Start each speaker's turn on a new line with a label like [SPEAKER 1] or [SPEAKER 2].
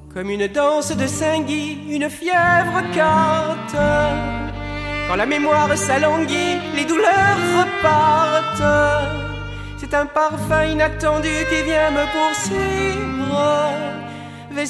[SPEAKER 1] Comme une danse de Saint-Guy, une fièvre carte. Quand la mémoire s'alanguit, les douleurs repartent. C'est un parfum inattendu qui vient me poursuivre.